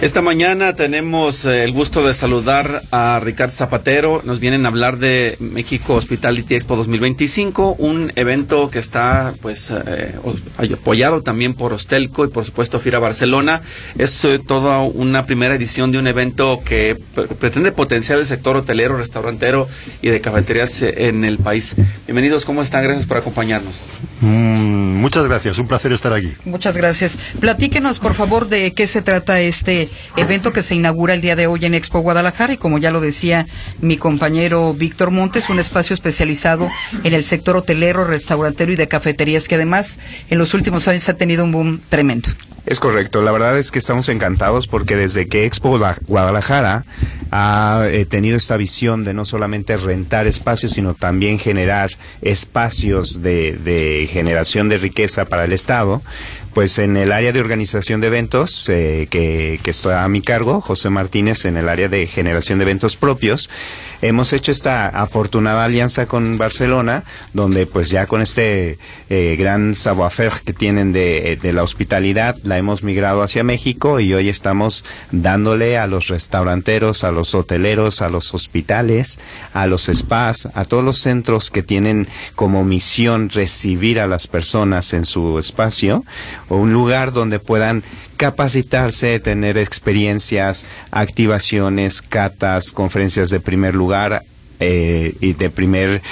Esta mañana tenemos el gusto de saludar a Ricardo Zapatero. Nos vienen a hablar de México Hospitality Expo 2025, un evento que está apoyado también por Hostelco y por supuesto FIRA Barcelona. Es toda una primera edición de un evento que pretende potenciar el sector hotelero, restaurantero y de cafeterías en el país. Bienvenidos, ¿cómo están? Gracias por acompañarnos. Muchas gracias, un placer estar aquí. Muchas gracias. Platíquenos, por favor, de qué se trata este evento que se inaugura el día de hoy en Expo Guadalajara y, como ya lo decía mi compañero Víctor Montes, un espacio especializado en el sector hotelero, restaurantero y de cafeterías que además en los últimos años ha tenido un boom tremendo. Es correcto, la verdad es que estamos encantados porque desde que Expo Guadalajara ha tenido esta visión de no solamente rentar espacios, sino también generar espacios de generación de riqueza para el Estado, pues en el área de organización de eventos, que está a mi cargo, José Martínez, en el área de generación de eventos propios, hemos hecho esta afortunada alianza con Barcelona, donde pues ya con este gran savoir-faire que tienen de la hospitalidad, la hemos migrado hacia México y hoy estamos dándole a los restauranteros, a los hoteleros, a los hospitales, a los spas, a todos los centros que tienen como misión recibir a las personas en su espacio, o un lugar donde puedan capacitarse, tener experiencias, activaciones, catas, conferencias de primer lugar y de primer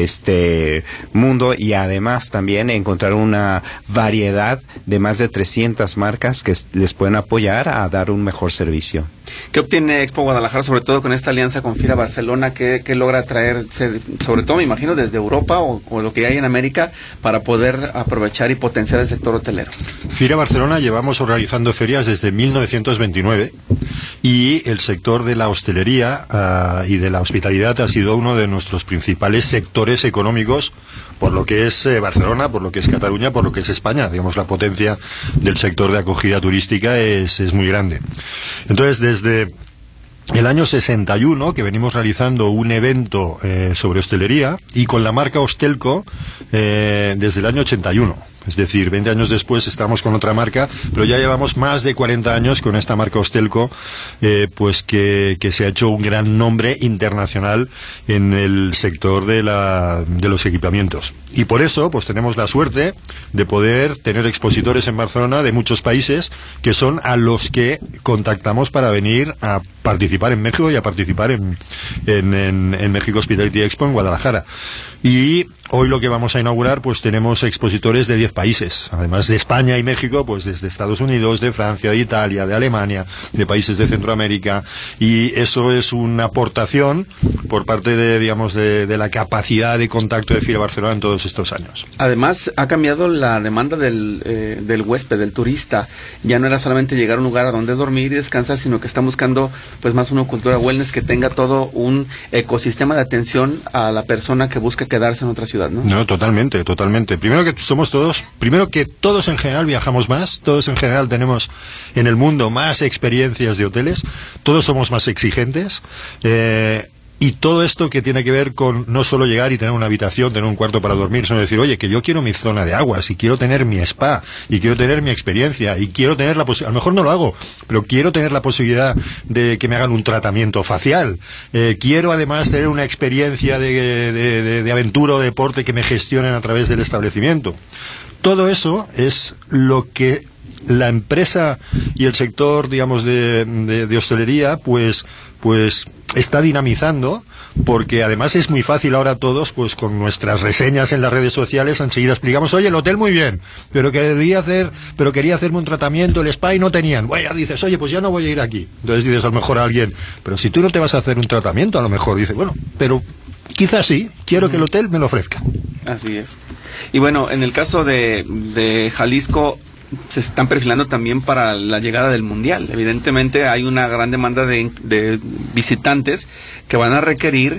mundo, y además también encontrar una variedad de más de 300 marcas que les pueden apoyar a dar un mejor servicio. ¿Qué obtiene Expo Guadalajara, sobre todo con esta alianza con FIRA Barcelona? ¿Qué logra traerse, sobre todo me imagino desde Europa o lo que hay en América, para poder aprovechar y potenciar el sector hotelero? FIRA Barcelona llevamos organizando ferias desde 1929 y el sector de la hostelería y de la hospitalidad ha sido uno de nuestros principales sectores económicos, por lo que es Barcelona, por lo que es Cataluña, por lo que es España. Digamos, la potencia del sector de acogida turística es muy grande. Entonces, desde el año 61, que venimos realizando un evento sobre hostelería, y con la marca Hostelco desde el año 81. Es decir, 20 años después estamos con otra marca, pero ya llevamos más de 40 años con esta marca Hostelco, pues que se ha hecho un gran nombre internacional en el sector de los equipamientos. Y por eso, pues tenemos la suerte de poder tener expositores en Barcelona de muchos países, que son a los que contactamos para venir a participar en México y a participar en México Hospitality Expo en Guadalajara. Y hoy lo que vamos a inaugurar, pues tenemos expositores de 10 países, además de España y México, pues desde Estados Unidos, de Francia, de Italia, de Alemania, de países de Centroamérica, y eso es una aportación por parte de la capacidad de contacto de FIRA Barcelona en todos estos años. Además, ha cambiado la demanda del huésped, del turista. Ya no era solamente llegar a un lugar a donde dormir y descansar, sino que están buscando pues más una cultura wellness que tenga todo un ecosistema de atención a la persona que busca quedarse en otra ciudad, ¿no? No, totalmente. Primero que todos en general viajamos más, todos en general tenemos en el mundo más experiencias de hoteles, todos somos más exigentes, y todo esto que tiene que ver con no solo llegar y tener una habitación, tener un cuarto para dormir, sino decir, oye, que yo quiero mi zona de aguas, y quiero tener mi spa, y quiero tener mi experiencia, y quiero tener la posibilidad, a lo mejor no lo hago, pero quiero tener la posibilidad de que me hagan un tratamiento facial, quiero además tener una experiencia de aventura o deporte que me gestionen a través del establecimiento. Todo eso es lo que la empresa y el sector, digamos, de hostelería, pues está dinamizando, porque además es muy fácil ahora todos, pues con nuestras reseñas en las redes sociales, enseguida explicamos, oye, el hotel muy bien, pero quería hacerme un tratamiento, el spa, y no tenían. Bueno, ya dices, oye, pues ya no voy a ir aquí. Entonces dices a lo mejor a alguien, pero si tú no te vas a hacer un tratamiento, a lo mejor dice, bueno, pero quizás sí, quiero que el hotel me lo ofrezca. Así es. Y bueno, en el caso de Jalisco, se están perfilando también para la llegada del Mundial. Evidentemente hay una gran demanda de visitantes que van a requerir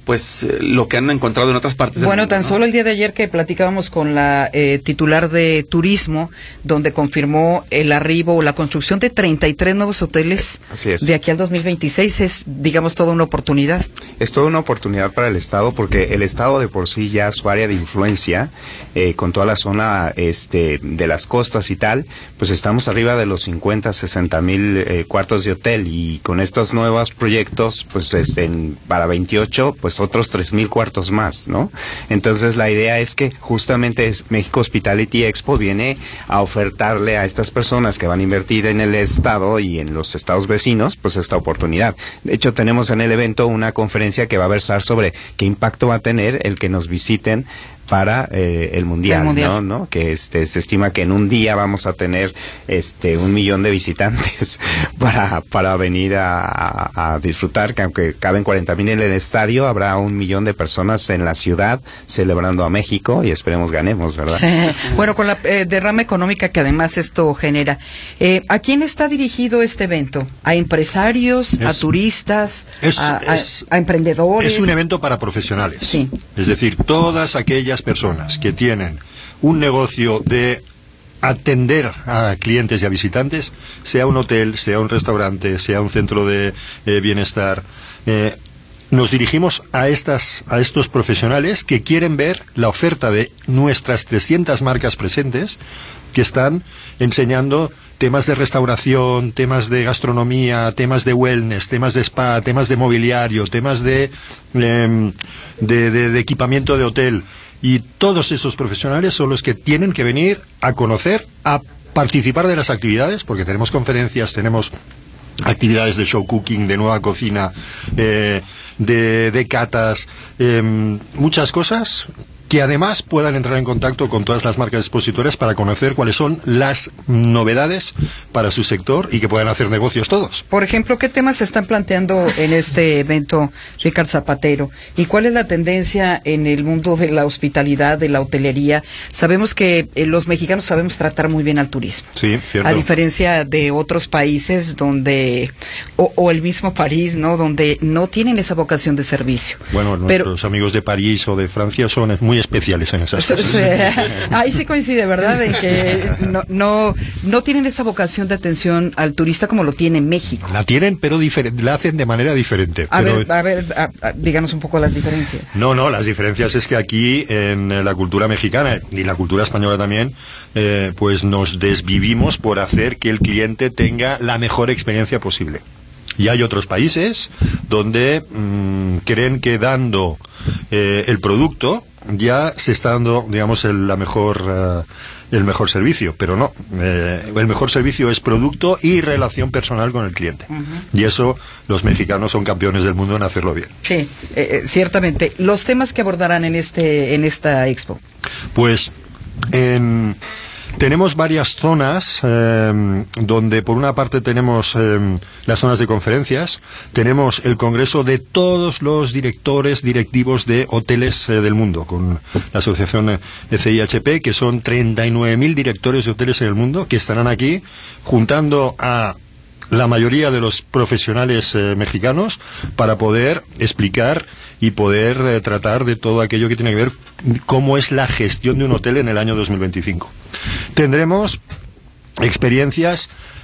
lo que han encontrado en otras partes del mundo. Bueno, tan solo el día de ayer que platicábamos con la titular de turismo, donde confirmó el arribo o la construcción de 33 nuevos hoteles de aquí al 2026, es, digamos, toda una oportunidad. Es toda una oportunidad para el Estado, porque el Estado de por sí ya su área de influencia, con toda la zona de las costas y tal, pues estamos arriba de los 50, 60 mil cuartos de hotel, y con estos nuevos proyectos, pues para 28, pues otros 3,000 cuartos más, ¿no? Entonces la idea es que justamente México Hospitality Expo viene a ofertarle a estas personas que van a invertir en el Estado y en los estados vecinos, pues esta oportunidad. De hecho, tenemos en el evento una conferencia que va a versar sobre qué impacto va a tener el que nos visiten para el mundial, ¿no? Que se estima que en un día vamos a tener 1 millón de visitantes para venir a disfrutar, que aunque caben 40,000 en el estadio, habrá 1 millón de personas en la ciudad celebrando a México, y esperemos ganemos, ¿verdad? Sí. Bueno, con la derrama económica que además esto genera, ¿a quién está dirigido este evento? ¿A empresarios, a turistas, a emprendedores? Es un evento para profesionales. Sí. Es decir, todas aquellas personas que tienen un negocio de atender a clientes y a visitantes, sea un hotel, sea un restaurante, sea un centro de bienestar, nos dirigimos a estos profesionales que quieren ver la oferta de nuestras 300 marcas presentes, que están enseñando temas de restauración, temas de gastronomía, temas de wellness, temas de spa, temas de mobiliario, temas de equipamiento de hotel. Y todos esos profesionales son los que tienen que venir a conocer, a participar de las actividades, porque tenemos conferencias, tenemos actividades de show cooking, de nueva cocina, de catas, muchas cosas que además puedan entrar en contacto con todas las marcas expositoras para conocer cuáles son las novedades para su sector y que puedan hacer negocios todos. Por ejemplo, ¿qué temas se están planteando en este evento, Ricard Zapatero? ¿Y cuál es la tendencia en el mundo de la hospitalidad, de la hotelería? Sabemos que los mexicanos sabemos tratar muy bien al turismo. Sí, cierto. A diferencia de otros países donde, o el mismo París, ¿no? Donde no tienen esa vocación de servicio. Bueno, nuestros amigos de París o de Francia son muy especiales en esas cosas. Ahí sí coincide, ¿verdad? En que no tienen esa vocación de atención al turista como lo tiene México. La tienen, pero la hacen de manera diferente. A ver, díganos un poco las diferencias. No, las diferencias es que aquí en la cultura mexicana y la cultura española también, pues nos desvivimos por hacer que el cliente tenga la mejor experiencia posible. Y hay otros países donde creen que dando el producto ya se está dando, digamos, el mejor servicio, pero no. El mejor servicio es producto y relación personal con el cliente. Y eso los mexicanos son campeones del mundo en hacerlo bien. Sí, ciertamente. ¿Los temas que abordarán en esta expo? Pues tenemos varias zonas donde por una parte tenemos las zonas de conferencias, tenemos el congreso de todos los directivos de hoteles del mundo, con la asociación CIHP, que son 39.000 directores de hoteles en el mundo, que estarán aquí juntando a la mayoría de los profesionales mexicanos para poder explicar y poder tratar de todo aquello que tiene que ver cómo es la gestión de un hotel en el año 2025. Tendremos experiencias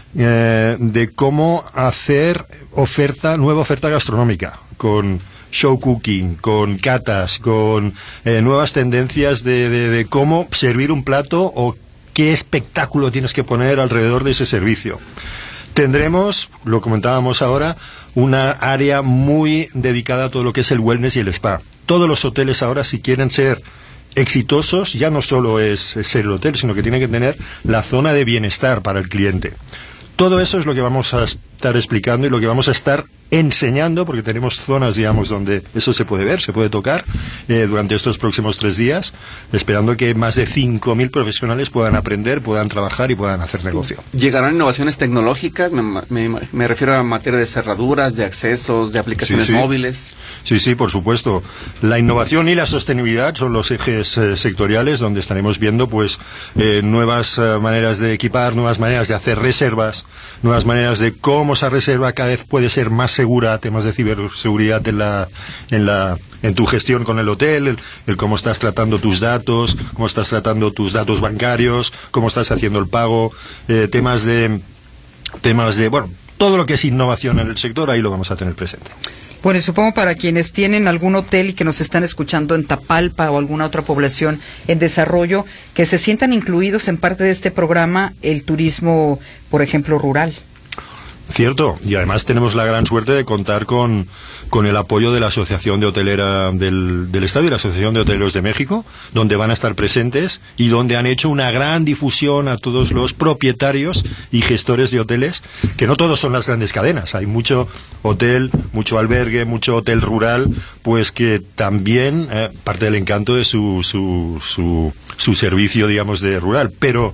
de cómo hacer nueva oferta gastronómica, con show cooking, con catas, con nuevas tendencias de cómo servir un plato o qué espectáculo tienes que poner alrededor de ese servicio. Tendremos, lo comentábamos ahora, una área muy dedicada a todo lo que es el wellness y el spa. Todos los hoteles ahora, si quieren ser exitosos, ya no solo es ser el hotel, sino que tienen que tener la zona de bienestar para el cliente. Todo eso es lo que vamos a estar explicando y lo que vamos a estar enseñando, porque tenemos zonas, digamos, donde eso se puede ver, se puede tocar durante estos próximos 3 días, esperando que más de 5.000 profesionales puedan aprender, puedan trabajar y puedan hacer negocio. ¿Llegarán innovaciones tecnológicas? Me refiero a materia de cerraduras, de accesos, de aplicaciones móviles. Sí, por supuesto. La innovación y la sostenibilidad son los ejes sectoriales donde estaremos viendo pues nuevas maneras de equipar, nuevas maneras de hacer reservas, nuevas maneras de cómo esa reserva cada vez puede ser más segura, temas de ciberseguridad en tu gestión con el hotel, el cómo estás tratando tus datos, cómo estás tratando tus datos bancarios, cómo estás haciendo el pago, temas de bueno, todo lo que es innovación en el sector, ahí lo vamos a tener presente. Bueno, y supongo para quienes tienen algún hotel y que nos están escuchando en Tapalpa o alguna otra población en desarrollo, que se sientan incluidos en parte de este programa, el turismo, por ejemplo, rural. Cierto, y además tenemos la gran suerte de contar con el apoyo de la Asociación de Hotelera del Estado y la Asociación de Hoteleros de México, donde van a estar presentes y donde han hecho una gran difusión a todos los propietarios y gestores de hoteles, que no todos son las grandes cadenas, hay mucho hotel, mucho albergue, mucho hotel rural, pues que también parte del encanto es su servicio, digamos, de rural, pero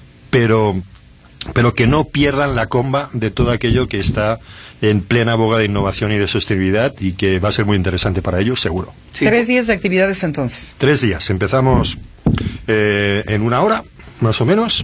que no pierdan la comba de todo aquello que está en plena boga de innovación y de sostenibilidad y que va a ser muy interesante para ellos, seguro. Sí. 3 días de actividades entonces. 3 días. Empezamos en 1 hora, más o menos,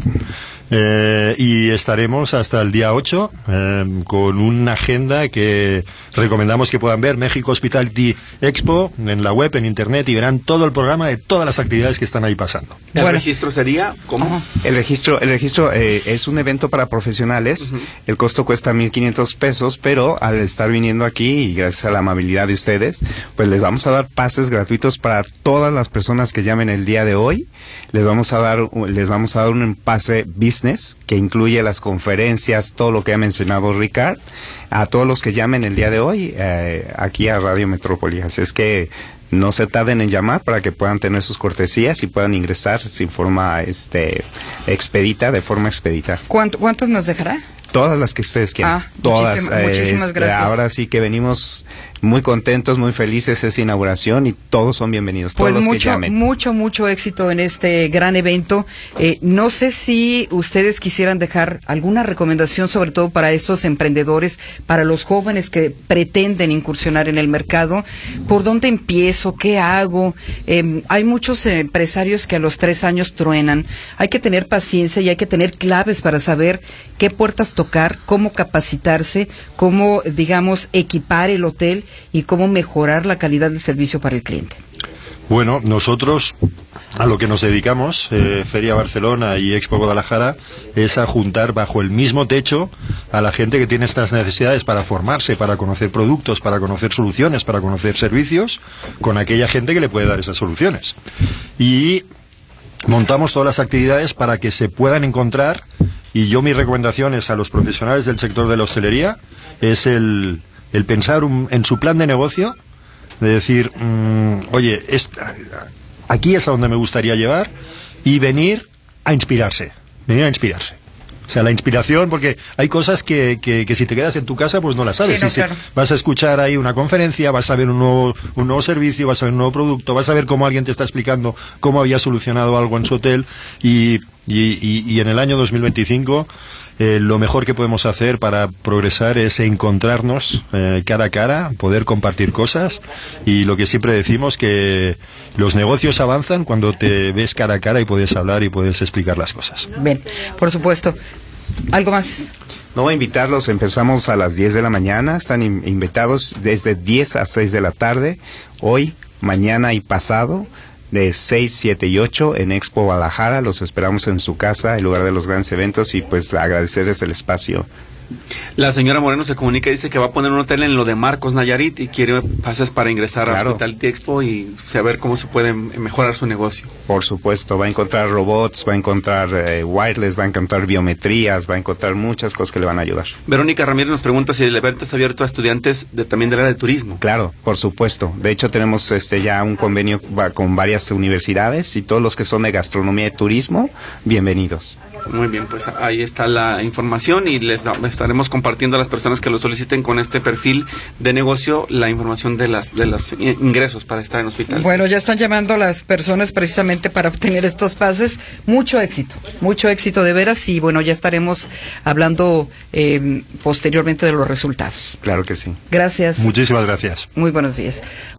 y estaremos hasta el día 8 con una agenda que recomendamos que puedan ver, México Hospitality Expo, en la web, en internet, y verán todo el programa de todas las actividades que están ahí pasando. ¿El registro sería cómo? El registro es un evento para profesionales. El costo cuesta 1,500 pesos, pero al estar viniendo aquí y gracias a la amabilidad de ustedes, pues les vamos a dar pases gratuitos para todas las personas que llamen el día de hoy. Les vamos a dar un pase business que incluye las conferencias, todo lo que ha mencionado Ricard, a todos los que llamen el día de hoy aquí a Radio Metrópoli. Así es que no se tarden en llamar para que puedan tener sus cortesías y puedan ingresar sin forma expedita, de forma expedita. ¿Cuántos nos dejará? Todas las que ustedes quieran. Todas. Muchísimas gracias. Ahora sí que venimos muy contentos, muy felices esa inauguración y todos son bienvenidos, todos los que llamen. Mucho éxito en este gran evento. No sé si ustedes quisieran dejar alguna recomendación, sobre todo para estos emprendedores, para los jóvenes que pretenden incursionar en el mercado. ¿Por dónde empiezo? ¿Qué hago? Hay muchos empresarios que a los 3 años truenan. Hay que tener paciencia y hay que tener claves para saber qué puertas tocar, cómo capacitarse, cómo, digamos, equipar el hotel y cómo mejorar la calidad del servicio para el cliente. Bueno, nosotros a lo que nos dedicamos, Feria Barcelona y Expo Guadalajara, es a juntar bajo el mismo techo a la gente que tiene estas necesidades para formarse, para conocer productos, para conocer soluciones, para conocer servicios, con aquella gente que le puede dar esas soluciones. Y montamos todas las actividades para que se puedan encontrar, y yo mis recomendaciones a los profesionales del sector de la hostelería es el pensar en su plan de negocio, de decir, oye, aquí es a donde me gustaría llevar, y venir a inspirarse. O sea, la inspiración, porque hay cosas que si te quedas en tu casa, pues no las sabes. Sí, no, claro. Vas a escuchar ahí una conferencia, vas a ver un nuevo servicio, vas a ver un nuevo producto, vas a ver cómo alguien te está explicando cómo había solucionado algo en su hotel, y en el año 2025 lo mejor que podemos hacer para progresar es encontrarnos cara a cara, poder compartir cosas, y lo que siempre decimos, que los negocios avanzan cuando te ves cara a cara y puedes hablar y puedes explicar las cosas. Bien, por supuesto. ¿Algo más? No, invitarlos, empezamos a las 10 de la mañana, están invitados desde 10 a 6 de la tarde, hoy, mañana y pasado, de 6, 7 y 8 en Expo Guadalajara. Los esperamos en su casa, el lugar de los grandes eventos, y pues agradecerles el espacio. La señora Moreno se comunica y dice que va a poner un hotel en lo de Marcos, Nayarit, y quiere pases para ingresar a Hospitality Expo y saber cómo se puede mejorar su negocio. Por supuesto, va a encontrar robots, va a encontrar wireless, va a encontrar biometrías, va a encontrar muchas cosas que le van a ayudar. Verónica Ramírez nos pregunta si el evento está abierto a estudiantes también del área de turismo. Claro, por supuesto. De hecho, tenemos ya un convenio con varias universidades, y todos los que son de gastronomía y turismo, bienvenidos. Muy bien, pues ahí está la información y estaremos compartiendo a las personas que lo soliciten con este perfil de negocio la información de los ingresos para estar en hospital. Bueno, ya están llamando a las personas precisamente para obtener estos pases. Mucho éxito de veras, y bueno, ya estaremos hablando posteriormente de los resultados. Claro que sí. Gracias. Muchísimas gracias. Muy buenos días.